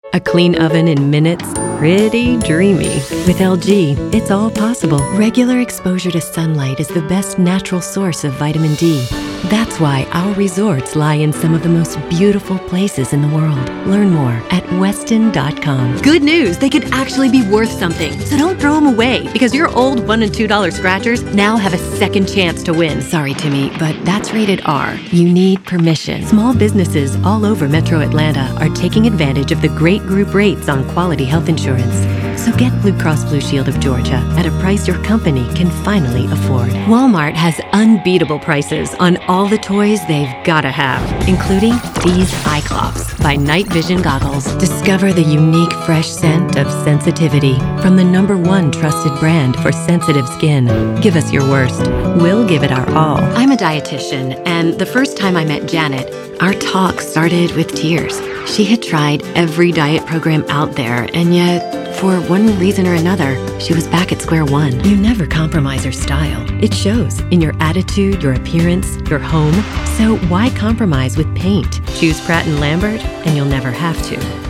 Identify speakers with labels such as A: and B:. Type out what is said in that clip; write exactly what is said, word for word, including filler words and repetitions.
A: A clean oven in minutes? Pretty dreamy. With L G, it's all possible. Regular exposure to sunlight is the best natural source of vitamin D. That's why our resorts lie in some of the most beautiful places in the world. Learn more at Westin dot com. Good news, they could actually be worth something. So don't throw them away, because your old one and two dollar scratchers now have a second chance to win. Sorry, Timmy, but that's rated R. You need permission. Small businesses all over Metro Atlanta are taking advantage of the great group rates on quality health insurance. So get Blue Cross Blue Shield of Georgia at a price your company can finally afford. Walmart has unbeatable prices on all the toys they've gotta have, including these eye cloths by Night Vision Goggles. Discover the unique fresh scent of sensitivity from the number one trusted brand for sensitive skin. Give us your worst. We'll give it our all. I'm a dietitian, and the first time I met Janet, our talk started with tears. She had tried every diet program out there, and yet, for one reason or another, she was back at square one. You never compromise your style. It shows in your attitude, your appearance, your home. So why compromise with paint? Choose Pratt and Lambert, and you'll never have to.